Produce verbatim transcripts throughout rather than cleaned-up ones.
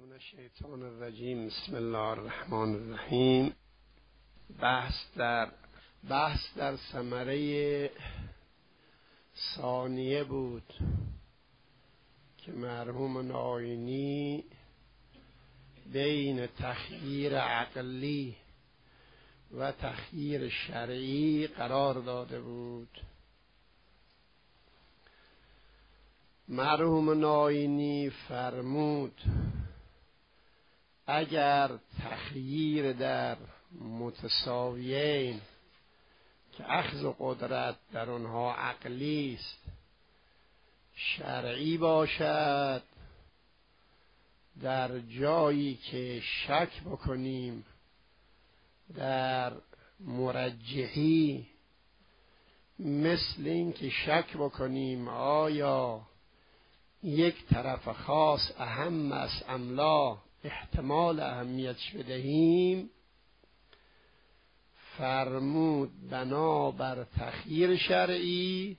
من الشیطان الرجیم. بسم الله الرحمن الرحیم. بحث در بحث در ثمره ثانیه بود که مرحوم ناینی بین تخییر عقلی و تخییر شرعی قرار داده بود. مرحوم ناینی فرمود اگر تخییر در متساویین که اخذ و قدرت در آنها عقلی است شرعی باشد، در جایی که شک بکنیم در مرجحی، مثل این که شک بکنیم آیا یک طرف خاص اهم است ام لا، احتمال اهمیتش بدهیم، فرمود بنابر تخییر شرعی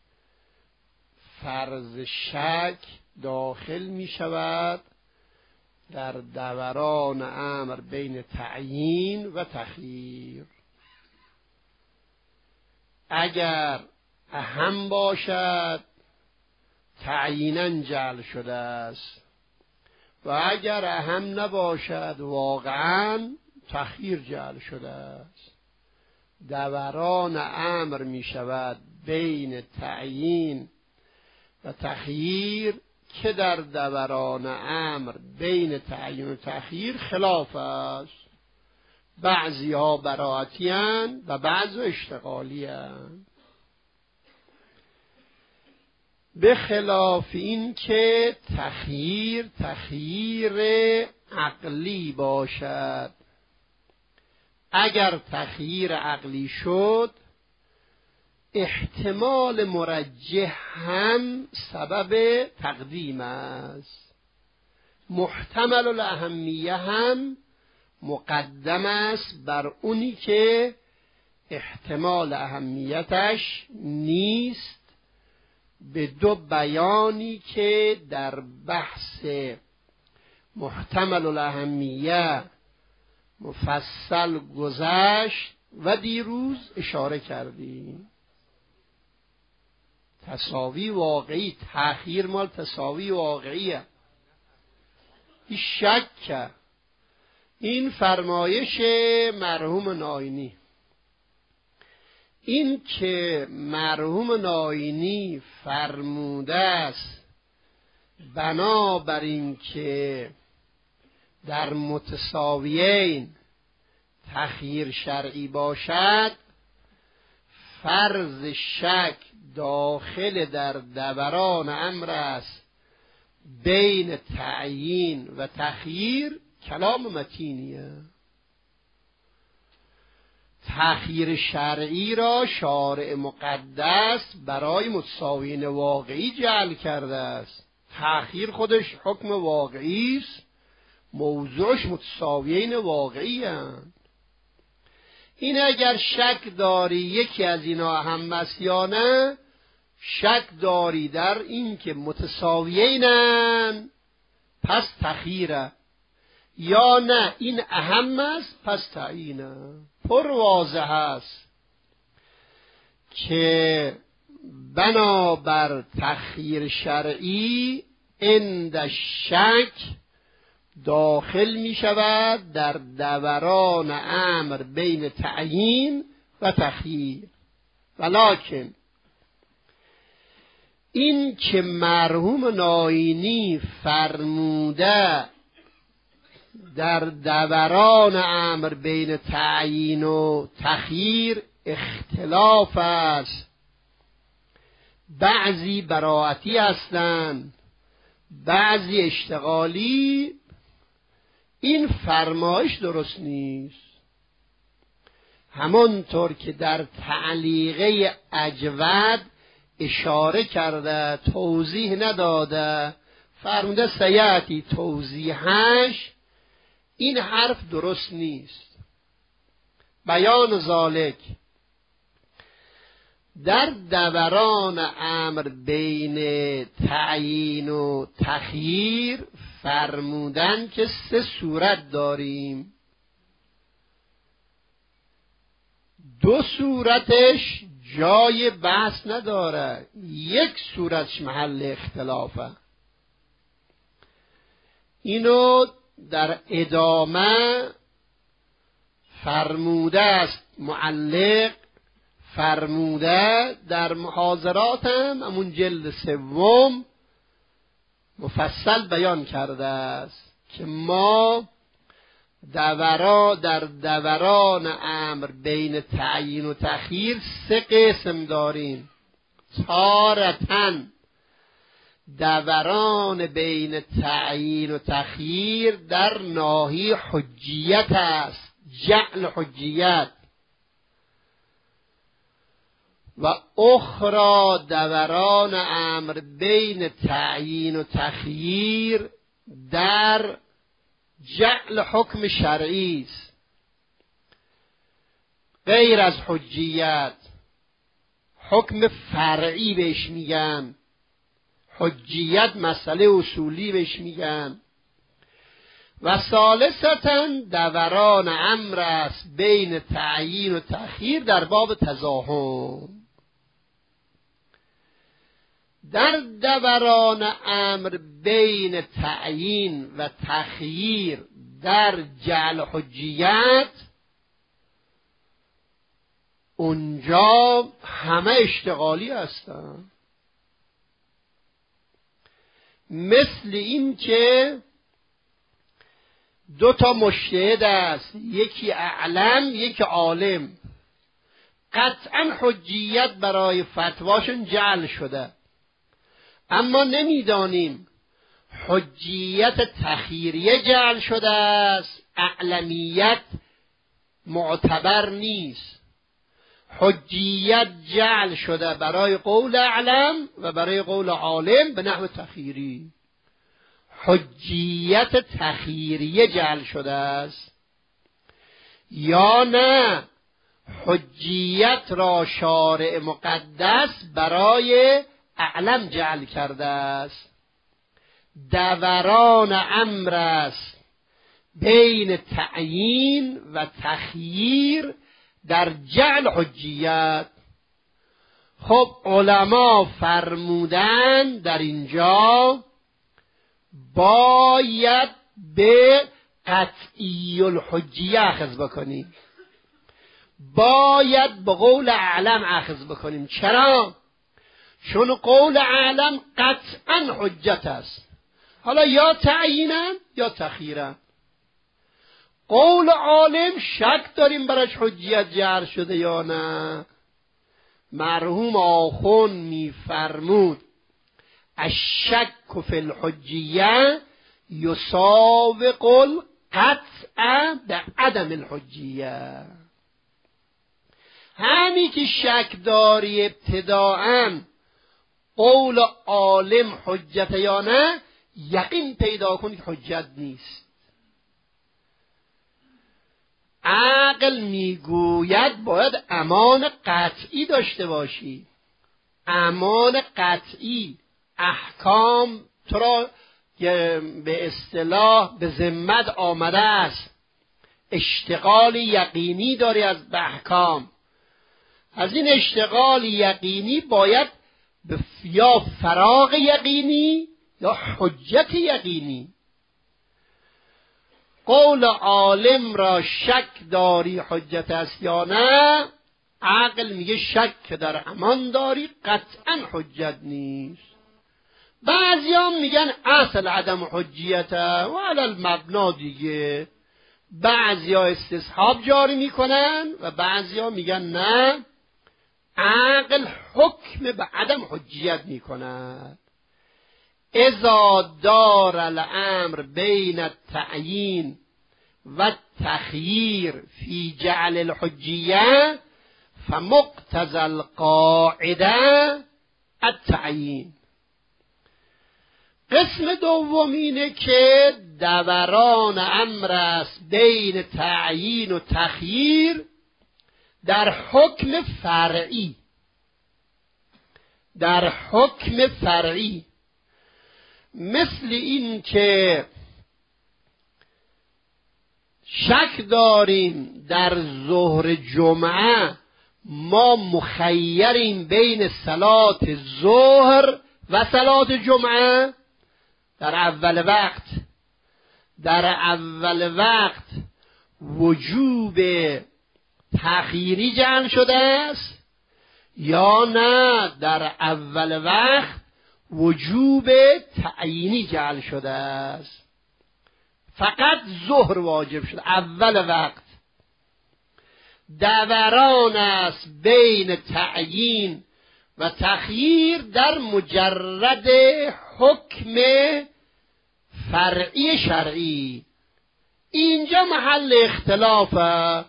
فرض شک داخل می شود در دوران امر بین تعیین و تخییر. اگر اهم باشد تعییناً جعل شده است و اگر اهم نباشد واقعاً تخییر جعل شده است. دوران امر می شود بین تعیین و تخییر که در دوران امر بین تعیین و تخییر خلاف است. بعضی ها براعتی اند و بعضی اشتغالی اند، به خلاف این که تخییر تخییر عقلی باشد. اگر تخییر عقلی شد احتمال مرجح هم سبب تقدیم است، محتمل الاهمیه هم مقدم است بر اونی که احتمال اهمیتش نیست، به دو بیانی که در بحث محتمل الاهمیه مفصل گذشت و دیروز اشاره کردیم. تساوی واقعی، تأخیر مال تساوی واقعیه، این شک. این فرمایش مرحوم ناینی. این که مرحوم ناینی فرموده است بنابر این که در متساویین تخییر شرعی باشد فرض شک داخل در دوران امر است بین تعیین و تخییر، کلام متینیه. تخییر شرعی را شارع مقدس برای متساویین واقعی جعل کرده است. تخییر خودش حکم واقعی است، موضوعش متساویین واقعی اند. این اگر شک داری یکی از اینا اهم است یا نه، شک داری در این که متساویینن پس تخییره، یا نه این اهم است پس تعیینه. پر واضح است که بنابر تخییر شرعی عند شک داخل می شود در دوران امر بین تعیین و تخییر. ولکن این که مرحوم ناینی فرموده در دوران امر بین تعیین و تخییر اختلاف است، بعضی براعتی هستند بعضی اشتغالی، این فرمایش درست نیست. همانطور که در تعلیقه اجود اشاره کرده توضیح نداده، فرموده سیاتی توضیحش، این حرف درست نیست. بیان ذالک در دوران امر بین تعیین و تخییر فرمودن که سه صورت داریم. دو صورتش جای بحث نداره، یک صورتش محل اختلافه. اینو در ادامه فرموده است معلق، فرموده در محاضرات هم همون جلد سوم مفصل بیان کرده است که ما دورا در دوران امر بین تعیین و تخییر سه قسم داریم. تارتن دوران بین تعیین و تخییر در ناحیه حجیت است، جعل حجیت، و اخرى دوران امر بین تعیین و تخییر در جعل حکم شرعی است، غیر از حجیت، حکم فرعی بهش میگن، حجیت مسئله اصولی بهش میگن. و ثالثتاً دوران امر است بین تعیین و تأخیر در باب تزاحم. در دوران امر بین تعیین و تخییر در جعل حجیت، اونجا همه اشتغالی هستن، مثل این که دو تا مجتهد است، یکی اعلم یکی عالم، قطعا حجیت برای فتواشون جعل شده، اما نمیدانیم حجیت تخیریه جعل شده است، اعلمیت معتبر نیست. حجیت جعل شده برای قول اعلم و برای قول عالم به نحو تخیری، حجیت تخیریه جعل شده است. یا نه حجیت را شارع مقدس برای اعلم جعل کرده است. دوران امر است بین تعیین و تخییر در جعل حجیت. خب علما فرمودن در اینجا باید به قطعی الحجیه اخذ بکنیم، باید به قول اعلم اخذ بکنیم. چرا؟ چون قول اعلم قطعا حجت است، حالا یا تعیینن یا تخییرن. قول عالم شک داریم براش حجیت جعل شده یا نه. مرحوم آخون میفرمود الشک فی الحجیه یساوق القطع بعدم الحجیه. همین که شک داری ابتداءً قول عالم حجت یا نه، یقین پیدا کنی که حجت نیست. عقل میگوید باید امان قطعی داشته باشی، امان قطعی. احکام تو را به اصطلاح به ذمت آمده است، اشتغال یقینی داری از احکام. از این اشتغال یقینی باید به یا فراغ یقینی یا حجت یقینی. قول عالم را شک داری حجت است یا نه، عقل میگه شک در امان داری، قطعا حجت نیست. بعضی هم میگن اصل عدم حجیت و علی المبنا دیگه. بعضی ها استصحاب جاری میکنن و بعضی ها میگن نه، عقل حکم به عدم حجیت میکند. اذا دار الامر بین التعیین و التخییر فی جعل الحجیه فمقتضی القاعده التعیین. قسم دوم اینه که دوران امر است بین تعیین و تخییر در حکم فرعی. در حکم فرعی، مثل این که شک داریم در ظهر جمعه ما مخیریم بین صلات ظهر و صلات جمعه در اول وقت. در اول وقت وجوب تأخیری جمع شده است یا نه در اول وقت وجوب تعیینی جعل شده است؟ فقط ظهر واجب شده اول وقت. دوران است بین تعیین و تخییر در مجرد حکم فرعی شرعی. اینجا محل اختلافه.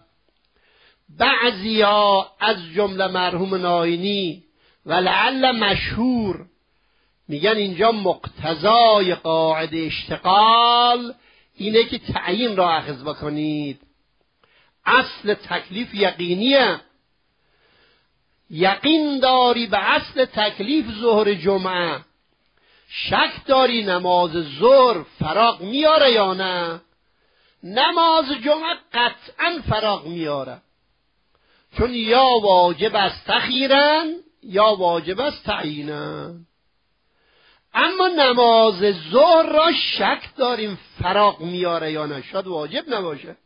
بعضیا از جمله مرحوم ناینی و لعل مشهور میگن اینجا مقتضای قاعده اشتغال اینه که تعیین را اخذ بکنید. اصل تکلیف یقینیه. یقین داری به اصل تکلیف ظهر جمعه، شک داری نماز ظهر فراغ میاره یا نه؟ نماز جمعه قطعا فراغ میاره، چون یا واجب است تخییرن یا واجب است تعیینن. اما نماز ظهر را شک داریم فراغ میاره یا نه، شاید واجب نباشه.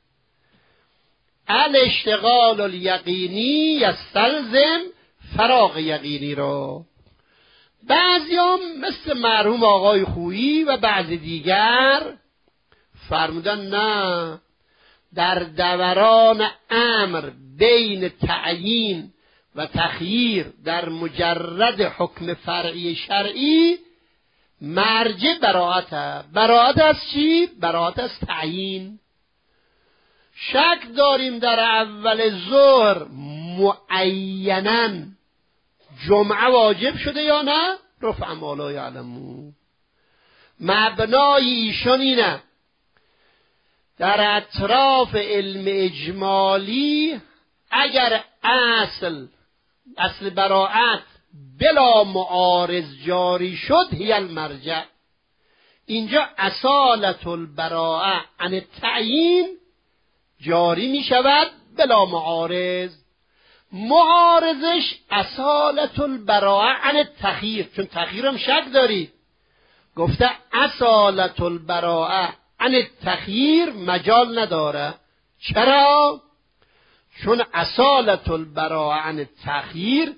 الاشتغال الیقینی یستلزم فراغ یقینی را. بعضیام مثل مرحوم آقای خویی و بعض دیگر فرمودن نه، در دوران امر بین تعیین و تخییر در مجرد حکم فرعی شرعی مرجع براءت است. براءت از چی؟ براءت از تعیین. شک داریم در اول ظهر معیناً جمعه واجب شده یا نه؟ رفع ما لا یعلمون. مبنای ایشان اینه در اطراف علم اجمالی اگر اصل اصل براءت بلا معارض جاری شد هی المرجع. اینجا اصالت البراءه عن التعیین جاری می شود بلا معارض. معارضش اصالت البراءه عن التخییر، چون تخییرم شک دارید. گفته اصالت البراءه عن التخییر مجال نداره. چرا؟ چون اصالت البراءه عن التخییر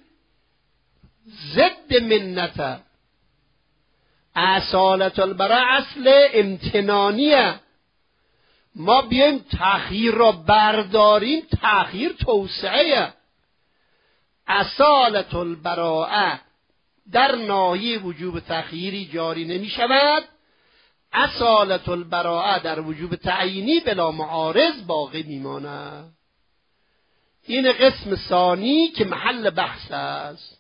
ضد منته. اصالت البراءه اصل امتنانیه. ما بیایم تأخیر را برداریم، تأخیر توسعه. اصالت البراءه در ناحیه وجوب تأخیری جاری نمی شود. اصالت البراءه در وجوب تعیینی بلا معارض باقی میماند. این قسم ثانی که محل بحث است.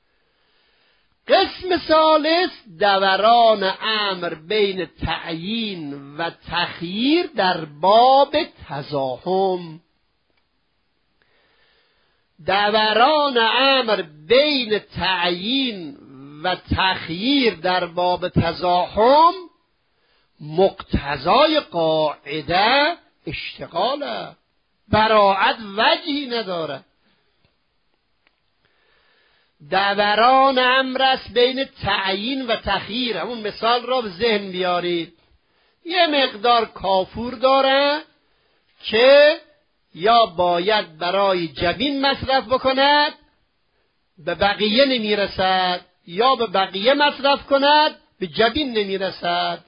قسم ثالث دوران امر بین تعیین و تخییر در باب تزاحم. دوران امر بین تعیین و تخییر در باب تزاحم مقتضای قاعده اشتغاله. براءت وجهی نداره. دوران امر است بین تعیین و تخییر. همون مثال را به ذهن بیارید. یه مقدار کافور داره که یا باید برای جبین مصرف بکند به بقیه نمیرسد، یا به بقیه مصرف کند به جبین نمیرسد.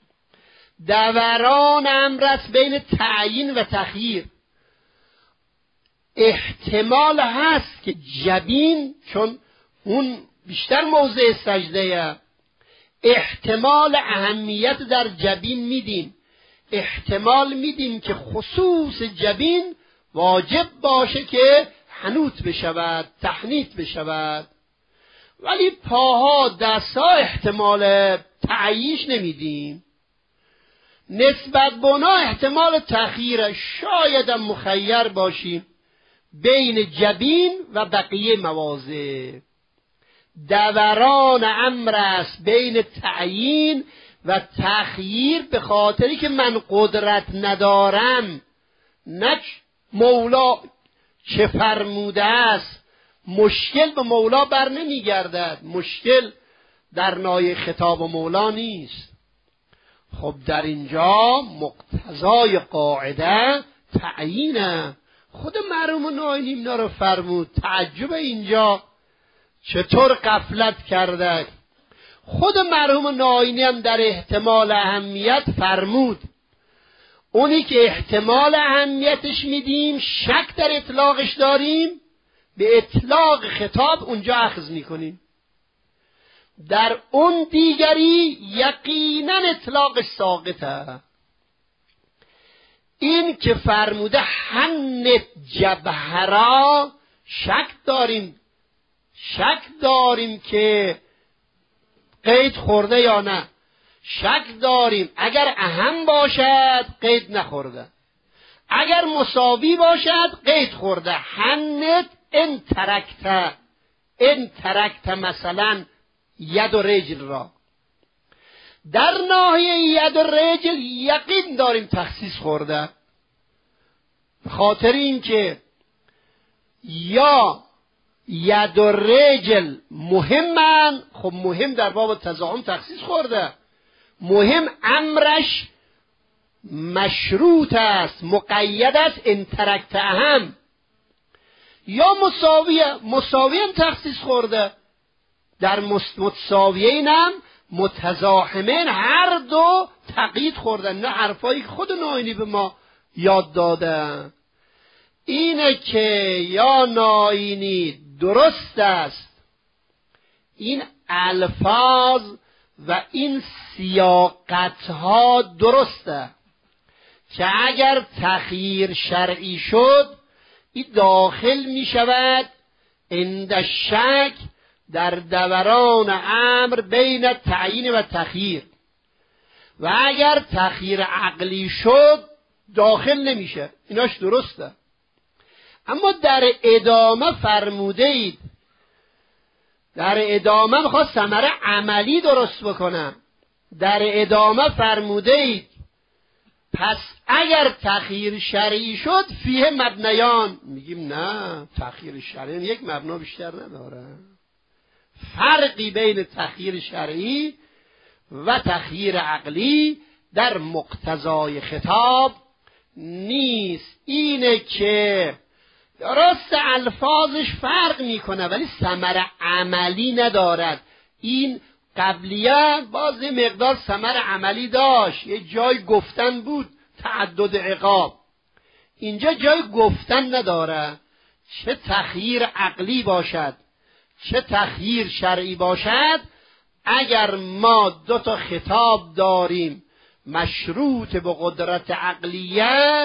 دوران امر است بین تعیین و تخییر. احتمال هست که جبین، چون اون بیشتر موضع سجده، احتمال اهمیت در جبین میدیم. احتمال میدیم که خصوص جبین واجب باشه که حنوت بشود، تحنیت بشود، ولی پاها دستها احتمال تعییش نمیدیم. نسبت به اونا احتمال تأخیر. شاید هم مخیر باشیم بین جبین و بقیه مواضع. دوران امر است بین تعیین و تخییر، به خاطری که من قدرت ندارم، نه مولا چه فرموده است. مشکل به مولا بر نمیگردد، مشکل در نای خطاب مولا نیست. خب در اینجا مقتضای قاعده تعیینه. خود مرحوم ناینی اینا رو فرمود. تعجب اینجا چطور غفلت کرده. خود مرحوم ناینی هم در احتمال اهمیت فرمود، اونی که احتمال اهمیتش میدیم، شک در اطلاقش داریم، به اطلاق خطاب اونجا اخذ میکنیم. در اون دیگری یقینا اطلاقش ساقطه. این که فرموده حنت جبهرا، شک داریم شک داریم که قید خورده یا نه. شک داریم اگر اهم باشد قید نخورده، اگر مساوی باشد قید خورده. حنت ان ترکت، ان ترکت مثلا ید و رجل را، در ناحیه ید و رجل یقین داریم تخصیص خورده، خاطر این که یا ید و رجل مهمن. خب مهم در باب تضاهم تخصیص خورده، مهم امرش مشروط است، مقید است، ان ترکت اهم. یا مساویه، مساوی هم تخصیص خورده، در متساویین هم متزاحمین هر دو تقیید خوردن. نه حرفایی که خود ناینی به ما یاد داده. اینه که یا ناینی درست است، این الفاظ و این سیاقتها درسته که اگر تخییر شرعی شد این داخل می شود عند شک در دوران امر بین تعیین و تخییر، و اگر تخییر عقلی شد داخل نمیشه. ایناش درسته. اما در ادامه فرموده اید، در ادامه میخواد ثمره عملی درست بکنم. در ادامه فرموده اید پس اگر تخییر شرعی شد فیه مبنیان. میگیم نه، تخییر شرعی یک مبنا بیشتر نداره. فرقی بین تخییر شرعی و تخییر عقلی در مقتضای خطاب نیست. اینه که درست الفاظش فرق میکنه ولی ثمره عملی ندارد. این قبلیه باز مقدار ثمره عملی داشت، یه جای گفتن بود تعدد عقاب، اینجا جای گفتن نداره. چه تخییر عقلی باشد چه تخییر شرعی باشد، اگر ما دو تا خطاب داریم مشروط به قدرت عقلیه،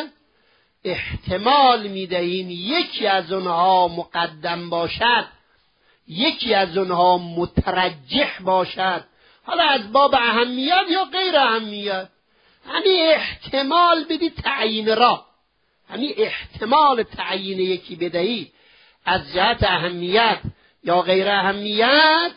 احتمال میدهیم یکی از اونها مقدم باشد، یکی از اونها مترجح باشد، حالا از باب اهمیت یا غیر اهمیت. همین احتمال بدی تعیین را، همین احتمال تعیین یکی بدهی از جهت اهمیت یا غیر اهمیت،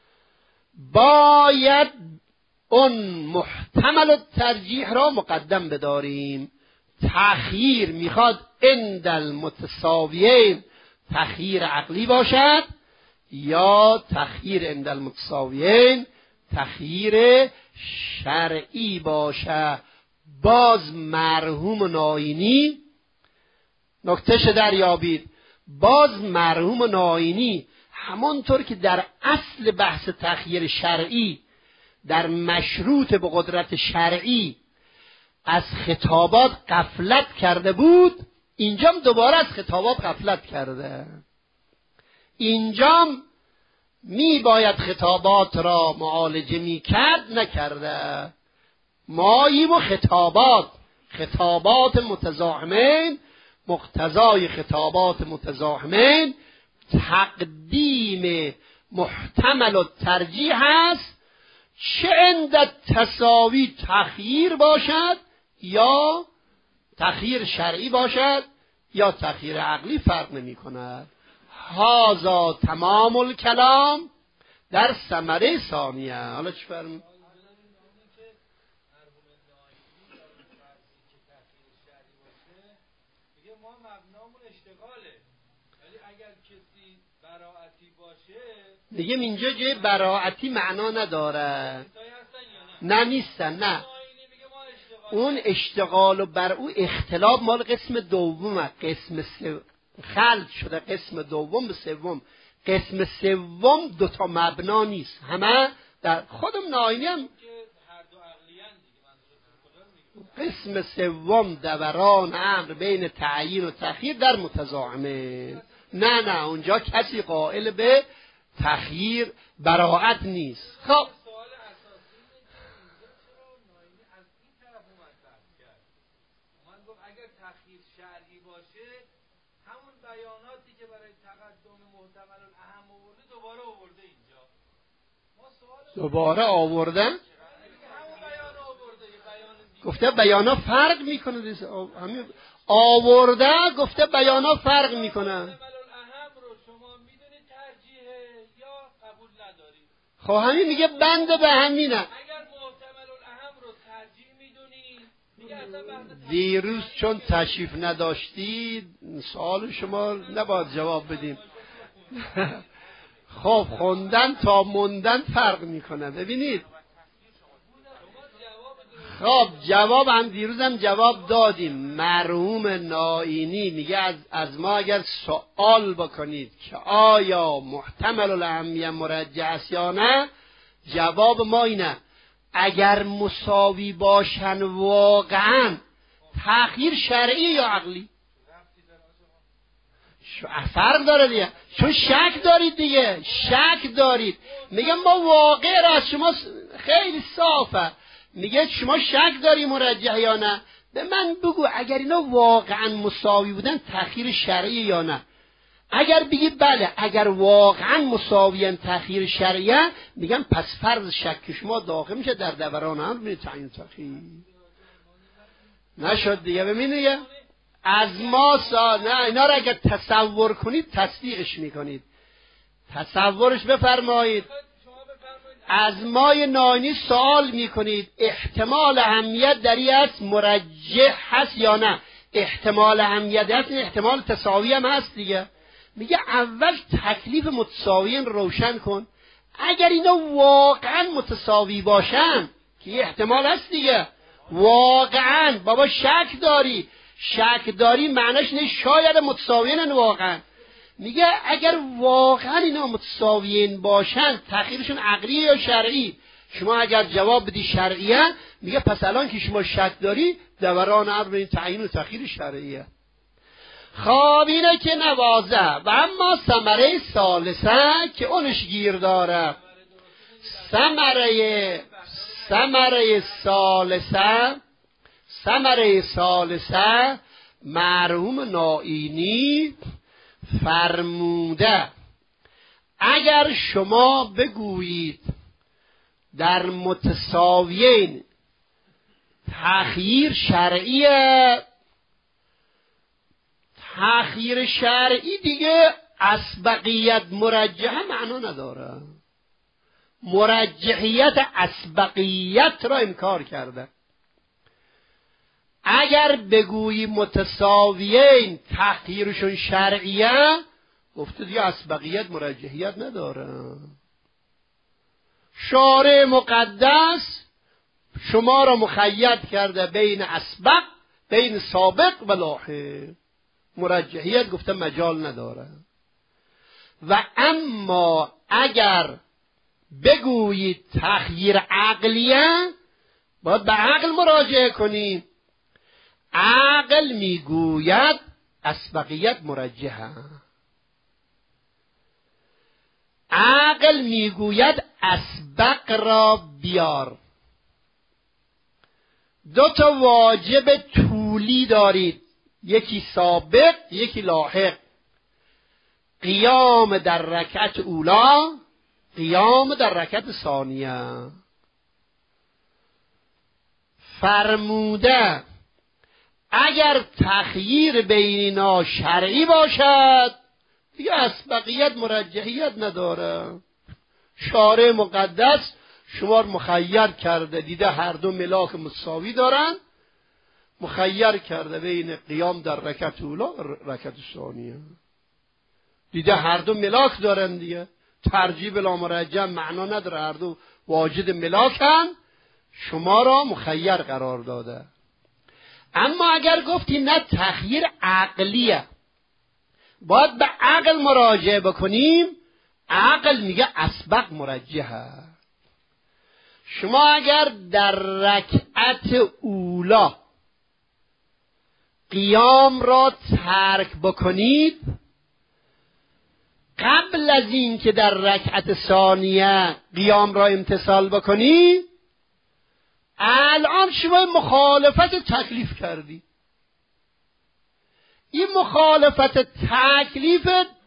باید اون محتمل ترجیح را مقدم بداریم. تأخیر میخواد عند المتساویین تأخیر عقلی باشد یا تأخیر عند المتساویین تأخیر شرعی باشه. باز مرحوم ناینی نکتهش دریابید، باز مرحوم ناینی همانطور که در اصل بحث تأخیر شرعی در مشروط به قدرت شرعی از خطابات غفلت کرده بود، اینجام دوباره از خطابات غفلت کرده. اینجام می باید خطابات را معالجه می کرد، نکرده. ماییم و خطابات خطابات متزاحمین، مقتضای خطابات متزاحمین تقدیم محتمل و ترجیح است، چه عند تساوی تخییر باشد یا تخییر شرعی باشد یا تخییر عقلی، فرق نمی کند. هذا تمام الکلام در ثمره ثانیه. حالا چی فرمون؟ میگم اینجا جای براعتی معنا نداره. نه نیستن، نه. اون اشتغال و بر او اختلاف مال قسم دومه. قسم سوم خلط شده، قسم دوم به سوم. قسم سوم دوتا مبنا نیست، همه در خودم ناینی هم قسم سوم دوران امر بین تعیین و تخییر در متزاحمه. نه نه اونجا کسی قائل به تخییر براعت نیست. خب دوباره آوردن گفته بیانا فرق میکنه. همین آورده گفته بیانا فرق میکنه. خب همین میگه بنده به همینه. دیروز چون تشریف نداشتید سوال شما نباید جواب بدیم. خب خوندن تا موندن فرق میکنه. ببینید خب جواب هم دیروز هم جواب دادیم. مرحوم نائینی میگه از, از ما اگر سوال بکنید که آیا محتمل الاهمیه مرجح است یا نه، جواب ما اینه اگر مساوی باشن واقعا تأخیر شرعی یا عقلی. فرق داره دیگه، چون شک دارید دیگه، شک دارید. میگم ما واقع را از شما خیلی صافه، میگه شما شک داری مرجح یا نه. به من بگو اگر اینا واقعا مساوی بودن تأخیر شرعی یا نه. اگر بگی بله اگر واقعا مساویان تأخیر شرعیه، میگم پس فرض شک شما داخل میشه در دوران امر بین تعیین تأخیر. نشد دیگه. ببینید از ما سا... نه اینا را اگر تصور کنید تصدیقش میکنید. تصورش بفرمایید. از مای نائینی سوال میکنید احتمال اهمیت در این است مرجح هست یا نه. احتمال اهمیت هست، احتمال تساوی هم هست دیگه. میگه اول تکلیف متساویین روشن کن. اگر اینا واقعا متساوی باشن که احتمال هست دیگه، واقعا بابا شک داری، شک داری معنیش نه شاید متساویین واقعا. میگه اگر واقعا اینا متساویین باشن تأخیرشون عقلی یا شرعی. شما اگر جواب بدی شرعیه، میگه پس الان که شما شک داری دوران امر بین تعیین و تأخیر شرعیه. خب اینه که نوازه. و اما ثمره ثالثه که اونش گیر داره. ثمره ثمره ثالثه ثمره ثالثه مرحوم نائینی فرموده اگر شما بگویید در متساویین تأخیر شرعیه، تأخیر شرعی دیگه اسبقیت مرجحه معنا نداره. مرجحیت اسبقیت را انکار کرده. اگر بگویی متساویین تأخیرشون شرعیه، گفته دیگه اسبقیت مرجحیت نداره. شارع مقدس شما را مخید کرده بین اسبق، بین سابق و لاحق. مرجحیت گفته مجال نداره. و اما اگر بگویید تخییر عقلیه، باید به عقل مراجعه کنید. عقل میگوید اسبقیت مرجحه. عقل میگوید اسبق را بیار. دو تا واجب طولی دارید، یکی سابق یکی لاحق. قیام در رکعت اولا، قیام در رکعت ثانیه. فرموده اگر تخییر بینا شرعی باشد دیگه اسبقیت مرجحیت نداره. شارع مقدس شما رو مخیر کرده، دیده هر دو ملاک مساوی دارن، مخیر کرده بین قیام در رکعت اولا و رکعت ثانیه، دیده هر دو ملاک دارن دیگه، ترجیح بلا مرجح معنا نداره، هر دو واجد ملاکن، شما را مخیر قرار داده. اما اگر گفتی نه تخییر عقلیه، باید به عقل مراجعه بکنیم، عقل میگه اسبق مرجحه. شما اگر در رکعت اولا قیام را ترک بکنید، قبل از این که در رکعت ثانیه قیام را امتثال بکنی، الان شما مخالفت تکلیف کردی. این مخالفت تکلیف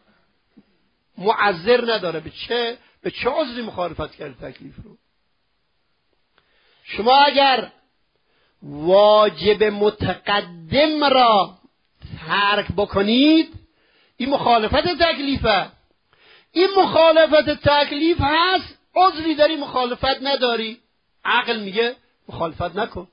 معذر نداره. به چه به چه عذری مخالفت کردی تکلیف رو؟ شما اگر واجب متقدم را ترک بکنید، این مخالفت تکلیفه. این مخالفت تکلیف هست، عذری داری مخالفت نداری، عقل میگه مخالفت نکن.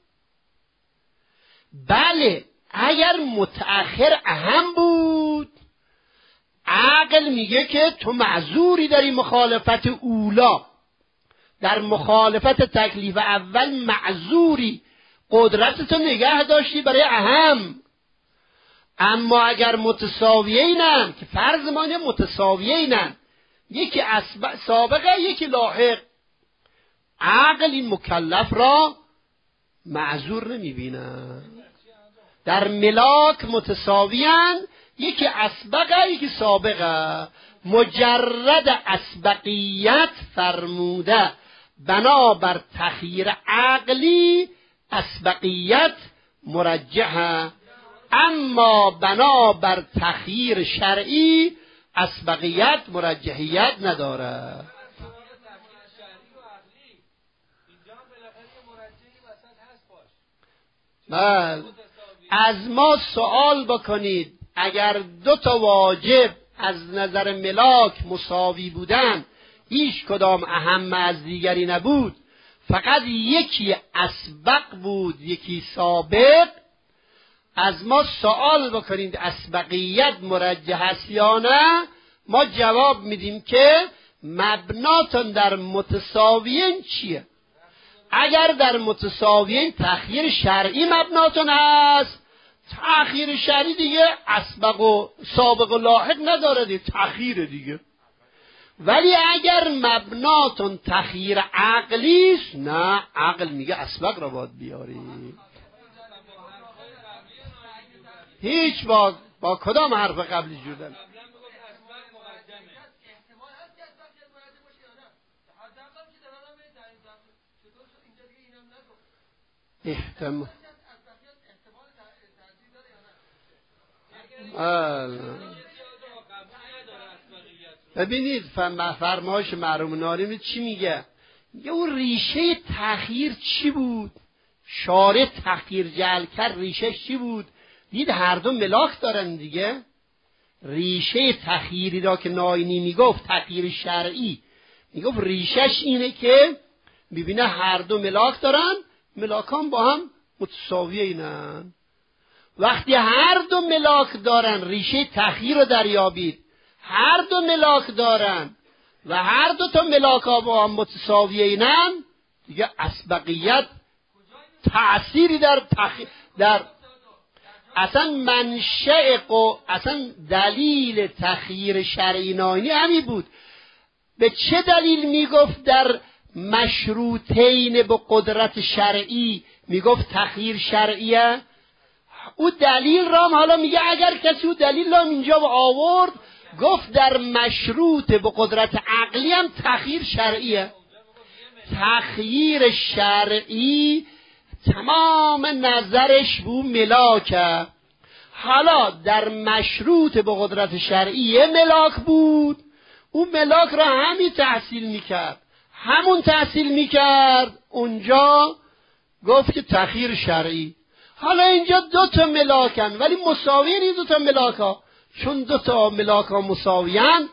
بله اگر متأخر اهم بود، عقل میگه که تو معذوری داری مخالفت اولا، در مخالفت تکلیف اول معذوری، قدرتتو نگه داشتی برای اهم. اما اگر متساویینن، که فرض ما اینه متساویینن، یکی سابقه یکی لاحق، عقل این مکلف را معذور نمیبینه. در ملاک متساویان، یکی اسبقه یکی سابقه، مجرد اسبقیت فرموده، بنابر تخییر عقلی اسبقیت مرجحه، اما بنابر تخییر شرعی اسبقیت مرجحیت نداره. بله، از ما سوال بکنید اگر دو تا واجب از نظر ملاک مساوی بودن، هیچ کدام اهم از دیگری نبود، فقط یکی اسبق بود یکی سابق، از ما سوال بکنید اسبقیت مرجح است یا نه، ما جواب میدیم که مبناتون در متساویین چیه؟ اگر در متساویین تأخیر شرعی مبناتون هست، تأخیر شرعی دیگه اسبق و سابق و لاحق نداره دیگه، تأخیر دیگه. ولی اگر مبناتون تأخیر عقلی است، نه، عقل میگه اسبق را باید بیاری. هیچ با با کدام حرف قبلی جودن؟ احتمال ببینید فرمایش مرحوم ناریمی چی میگه؟ میگه اون ریشه تأخیر چی بود؟ شارع تأخیر جعل کرد، ریشهش چی بود؟ دید هر دو ملاک دارن دیگه. ریشه تأخیری را که ناینی میگفت تأخیر شرعی، میگفت ریشهش اینه که میبینه هر دو ملاک دارن، ملاکان با هم متساویه اینن. وقتی هر دو ملاک دارن، ریشه تأخیر رو دریابید، هر دو ملاک دارن و هر دو تا ملاک ها با هم متساویه اینن، دیگه اسبقیت تأثیری در تخ... در اصلا منشأ و اصلا دلیل تخییر شرعی ناینی همین بود. به چه دلیل میگفت در مشروطین به قدرت شرعی میگفت تخییر شرعیه؟ او دلیل رام حالا میگه اگر کسی او دلیل رام اینجا آورد، گفت در مشروط به قدرت عقلی هم تخییر شرعیه. تخییر شرعی تمام نظرش بو ملاکه. حالا در مشروط به قدرت شرعی یه ملاک بود، اون ملاک را همین تحصیل میکرد، همون تحصیل میکرد، اونجا گفت که تخییر شرعی. حالا اینجا دو تا ملاکن ولی مساوی نیست دو تا ملاک ها، چون دو تا ملاک ها مساویان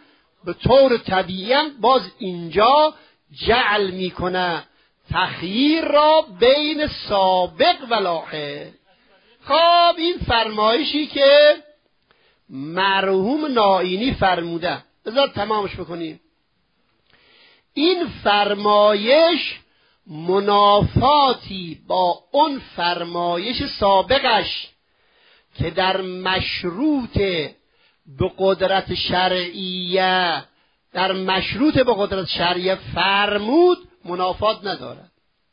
به طور طبیعی باز اینجا جعل میکنه تخییر را بین سابق و لاحق. خب این فرمایشی که مرحوم نائینی فرموده، بذار تمامش بکنیم. این فرمایش منافاتی با اون فرمایش سابقش که در مشروط به قدرت شرعیه در مشروط به قدرت شرعیه فرمود منافات ندارد.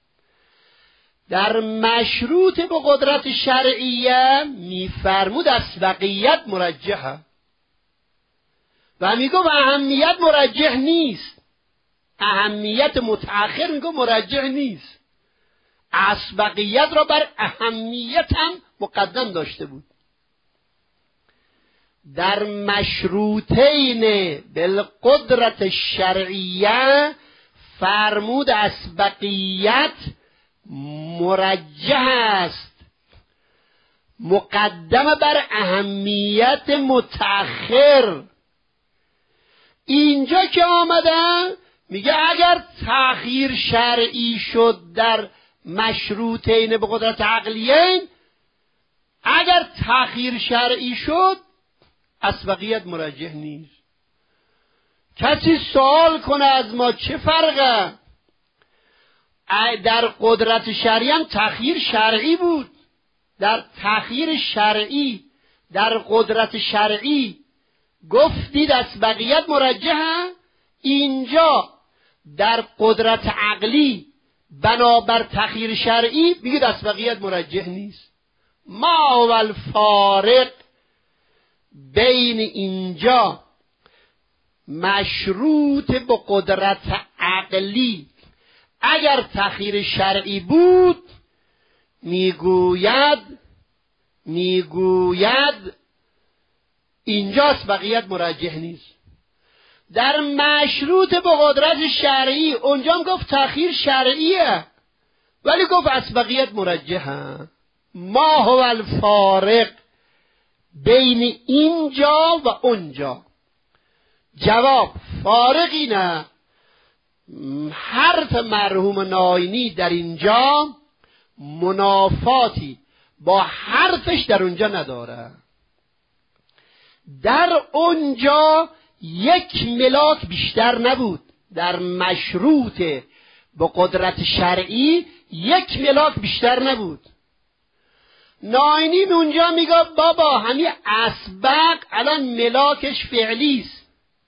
در مشروط به قدرت شرعیه میفرمود اسبقیت مرجحه و میگو اهمیت مرجح نیست، اهمیت متأخر میگو مرجح نیست، اسبقیت را بر اهمیت هم مقدم داشته بود. در مشروطین بالقدرت الشرعیه فرمود اسبقیت مرجح است، مقدم بر اهمیت متأخر. اینجا که آمدن میگه اگر تأخیر شرعی شد در مشروطین به قدرت عقلیین، اگر تأخیر شرعی شد اسبقیت مرجح نیست. کسی سوال کنه از ما چه فرقه؟ در قدرت شرعی هم تأخیر شرعی بود، در تأخیر شرعی در قدرت شرعی گفتید اسبقیت مرجحه، اینجا در قدرت عقلی بنابر تأخیر شرعی بگید اسبقیت مرجح نیست. ما و الفارق بین اینجا مشروط به قدرت عقلی اگر تأخیر شرعی بود میگوید میگوید اینجا اسبقیت مرجح نیست. در مشروط به قدرت شرعی اونجا هم گفت تأخیر شرعیه ولی گفت اسبقیت مرجحه. ما هو الفارق بین اینجا و اونجا. جواب فارقی نه، حرف مرحوم نائینی در اینجا منافاتی با حرفش در اونجا نداره. در اونجا یک ملاک بیشتر نبود، در مشروط به قدرت شرعی یک ملاک بیشتر نبود. نائینی اونجا میگه بابا همین اسبق الان ملاکش فعلیست،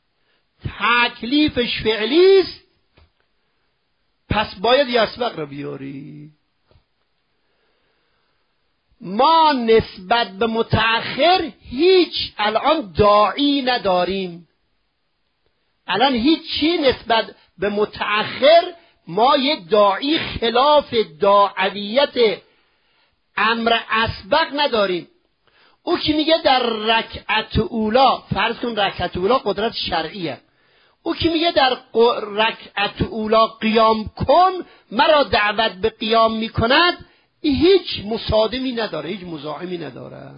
تکلیفش فعلیست، پس باید یه اسبق رو بیاری. ما نسبت به متأخر هیچ الان داعی نداریم، الان هیچی نسبت به متأخر ما یه داعی خلاف داعویت امر اسبق نداریم. او که میگه در رکعت اولا، فرض کن رکعت اولا قدرت شرعیه، او که میگه در رکعت اولا قیام کن مرا دعوت به قیام میکند، هیچ مصادمی نداره، هیچ مزاحمی نداره.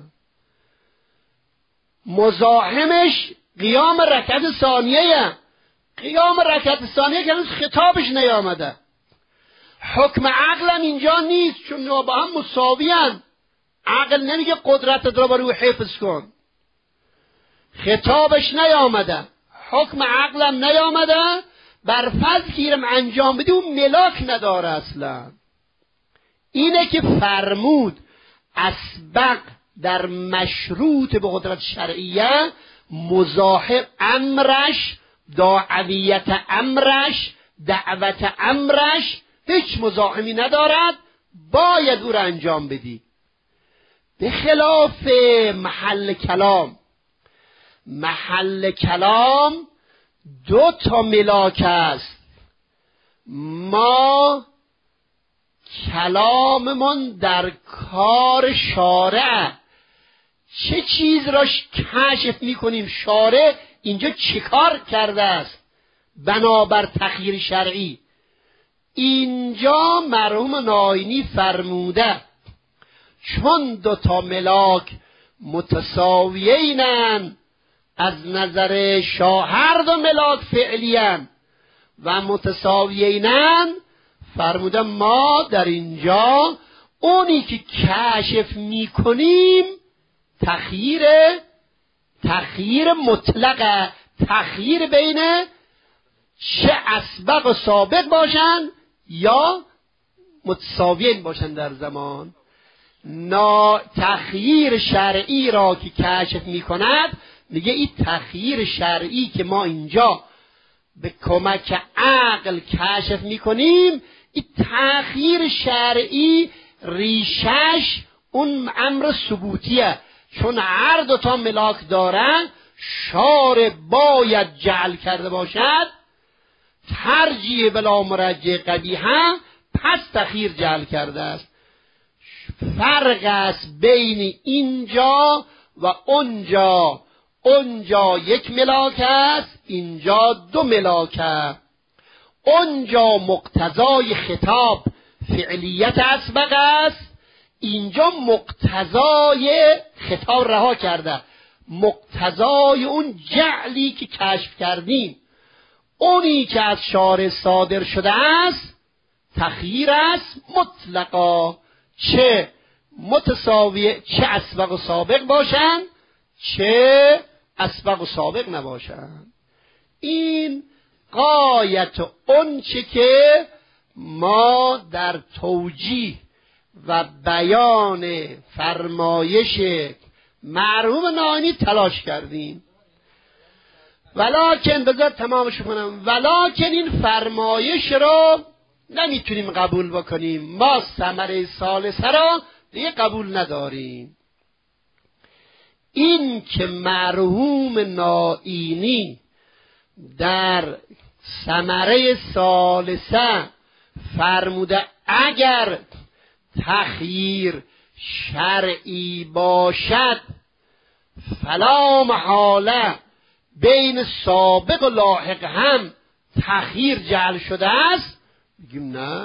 مزاحمش قیام رکعت ثانیه، قیام رکعت ثانیه که هنوز خطابش نیامده. حکم عقلم اینجا نیست چون اینا با هم مساوی هستند. عقل نمیگه قدرتت را برای حفظ کن، خطابش نیامده، حکم عقلم نیامده، بر فرض که اینم انجام بدی اون ملاک نداره اصلا. اینه که فرمود اسبق در مشروط به قدرت شرعیه مزاحم امرش، داعویت امرش، دعوت امرش هیچ مزاحمی ندارد، باید او را انجام بدی. به خلاف محل کلام، محل کلام دو تا ملاک است. ما کلاممون در کار شارع، چه چیز را کشف میکنیم شارع اینجا چه کار کرده است بنابر تخییر شرعی. اینجا مرحوم نائینی فرموده چون دو تا ملاک متساویینن، از نظر شاه هر دو ملاک فعلیان و متساویینن، فرمودم ما در اینجا اونی که کشف میکنیم تخییر تخییر مطلقه، تخییر بین چه اسبق و سابق باشن یا متساویین باشن در زمان. نا تخییر شرعی را که کشف میکند میگه این تخییر شرعی که ما اینجا به کمک عقل کشف میکنیم، این تخییر شرعی ریشش اون امر ثبوتیه، چون هر دو تا ملاک دارن شارع باید جعل کرده باشد، ترجیح بلا مرجع قبیحه، پس تخییر جعل کرده است. فرق است بین اینجا و اونجا، اونجا یک ملاک است، اینجا دو ملاک است. اونجا مقتضای خطاب فعلیت اسبق است، اینجا مقتضای خطاب رها کرده، مقتضای اون جعلی که کشف کردیم، اونی که از شارع صادر شده است تخییر است مطلقا، چه متساوی، چه اسبق و سابق باشند چه اسبق و سابق نباشند. این غایت اون چه که ما در توجیه و بیان فرمایش مرحوم ناینی تلاش کردیم. ولکن بذار تمامش کنم، ولکن این فرمایش رو نمیتونیم قبول بکنیم، ما ثمره ثالثه را دیگه قبول نداریم. این که مرحوم ناینی در ثمره ثالثه فرموده اگر تخییر شرعی باشد فلا محاله بین سابق و لاحق هم تخییر جعل شده است، بگیم نه.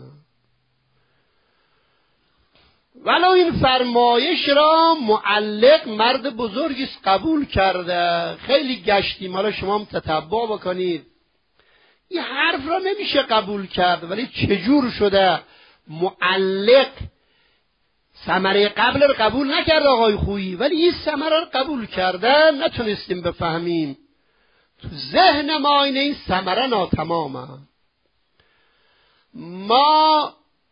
ولو این فرمایش را معلق مرد بزرگی قبول کرده، خیلی گشتیم، حالا شما هم تتبع بکنید، این حرف را نمیشه قبول کرد. ولی چجور شده معلق ثمره قبل رو قبول نکرد آقای خویی، ولی این ثمره رو قبول کرده، نتونستیم بفهمیم. تو ذهن ما اینه این ثمره ناتمامه. ما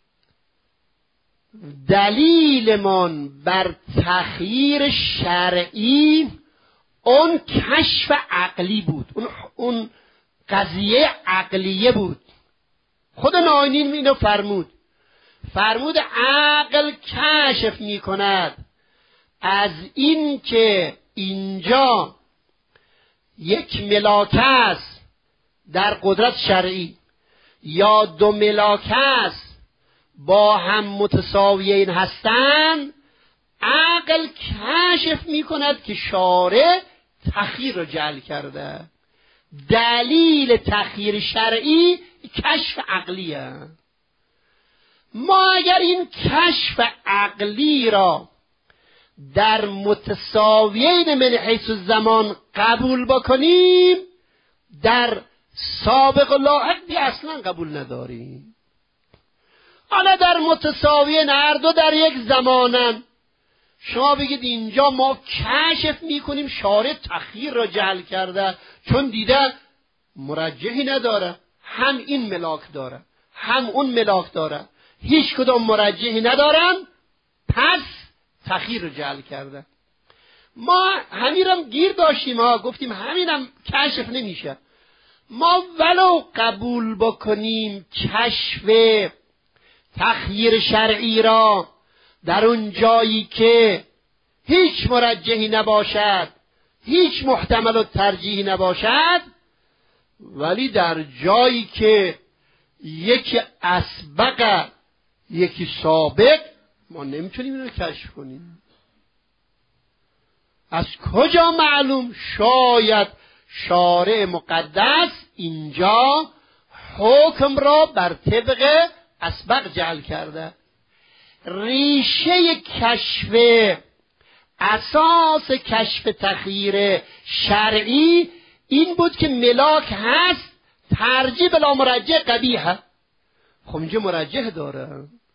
دلیلمان بر تخییر شرعی اون کشف عقلی بود، اون, اون قضیه عقلیه بود. خود ناینی اینو فرمود، فرمود عقل کشف می کند از این که اینجا یک ملاک است در قدرت شرعی یا دو ملاک است با هم متساویین هستند، عقل کشف می کند که شارع تخییر را جعل کرده. دلیل تخییر شرعی کشف عقلیه. ما اگر این کشف عقلی را در متساویین من حیث الزمان قبول بکنیم، در سابق و لاحق دی اصلا قبول نداریم. حالا در متساویین هر دو در یک زمانن، شما بگید اینجا ما کشف میکنیم شارع تخییر را جعل کرده، چون دیده مرجحی نداره، هم این ملاک داره هم اون ملاک داره، هیچ کدوم مرجحی ندارن، پس تخییر رو جعل کرده. ما همینم گیر داشتیم ها، گفتیم همینم کشف نمیشه. ما ولو قبول بکنیم کشف تخییر شرعی را در اون جایی که هیچ مرجحی نباشد، هیچ محتمل و ترجیحی نباشد، ولی در جایی که یکی اسبق یکی سابق، ما نمیتونیم اینو کشف کنیم. از کجا معلوم؟ شاید شارع مقدس اینجا حکم را بر طبق اسبق جعل کرده. ریشه کشف اساس کشف تخییر شرعی این بود که ملاک هست، ترجیح بلا مرجح قبیحه. خب اینجا مرجح داره،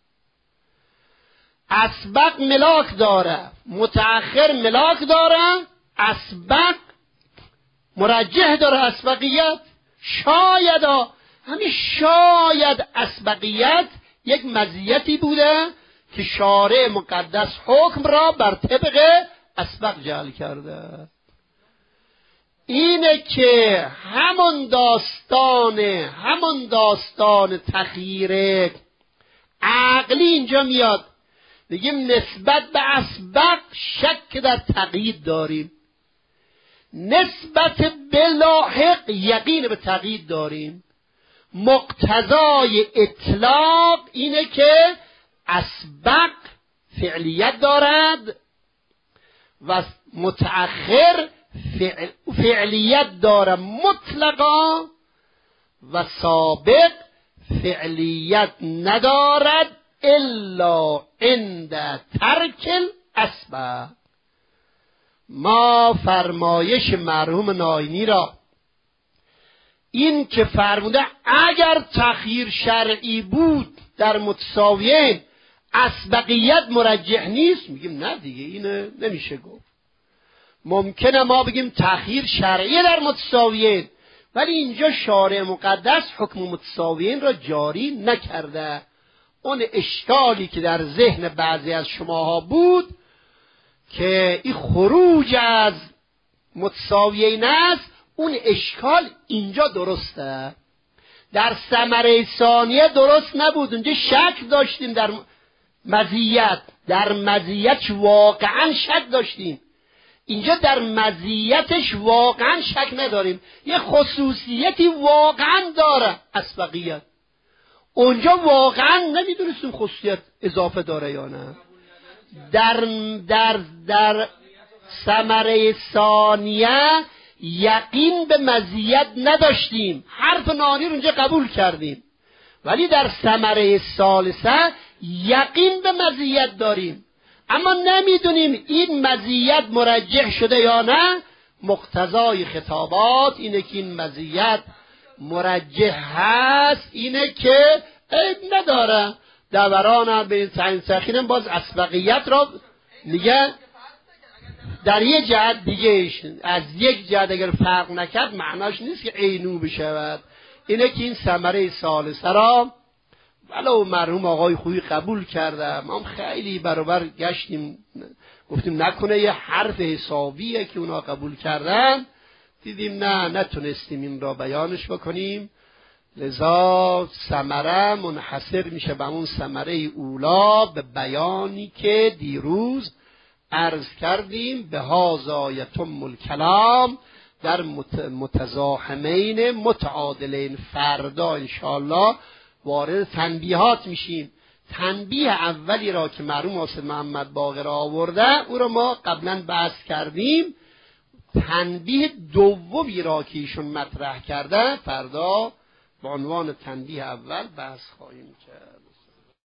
اسبق ملاک داره، متأخر ملاک داره، اسبق مرجح داره، اسبقیت. شاید همین شاید اسبقیت یک مزیتی بوده که شارع مقدس حکم را بر طبق اسبق جعل کرده. اینه که همون داستان همون داستان تخییر عقلی اینجا میاد. بگیم نسبت به اسبق شک در تقیید داریم، نسبت به لاحق یقین به تقیید داریم. مقتضای اطلاق اینه که اسبق فعلیت دارد و متأخر فعل فعلیت داره مطلقا و سابق فعلیت ندارد الا عند ترک الاسبق. ما فرمایش مرحوم ناینی را این که فرموده اگر تخییر شرعی بود در متساویین اسبقیت مرجح نیست، میگیم نه دیگه اینه نمیشه گفت. ممکنه ما بگیم تخییر شرعی در متساویین، ولی اینجا شارع مقدس حکم متساویین را جاری نکرده. اون اشکالی که در ذهن بعضی از شماها بود که این خروج از متساویین است، اون اشکال اینجا درسته. در ثمره ثانیه درست نبود، اونجا شک داشتیم در مزیت، در مزیت واقعا شک داشتیم. اینجا در مزیتش واقعا شک نداریم، یه خصوصیتی واقعا داره اسبقیت. اونجا واقعا نمیدونستیم خصوصیت اضافه داره یا نه. در در در ثمره ثانیه یقین به مزیت نداشتیم، حرف نانی رو اونجا قبول کردیم، ولی در ثمره ثالثه یقین به مزیت داریم، اما نمیدونیم این مزیت مرجح شده یا نه. مقتضای خطابات اینه که این مزیت مرجح هست، اینه که عیب نداره. دوران به این تعیین سخینم باز اسبقیت را میگه در یک جهت دیگه، از یک جهت اگر فرق نکرد معناش نیست که عینو بشود. اینه که این ثمره ثالثه را ولو مرحوم آقای خویی قبول کرده، ما هم خیلی برابر گشتیم گفتیم نکنه یه حرف حسابیه که اونا قبول کردن، دیدیم نه نتونستیم این را بیانش بکنیم. لذا ثمره منحصر میشه به اون ثمره اولا، به بیانی که دیروز عرض کردیم به هذا یتم الکلام در متزاحمین متعادلین. فردا انشاءالله وارد تنبیهات میشیم. تنبیه اولی را که مرحوم حسین محمد باقر آورده او را ما قبلا بحث کردیم. تنبیه دومی را که ایشون مطرح کرده فردا به عنوان تنبیه اول بحث خواهیم کرد.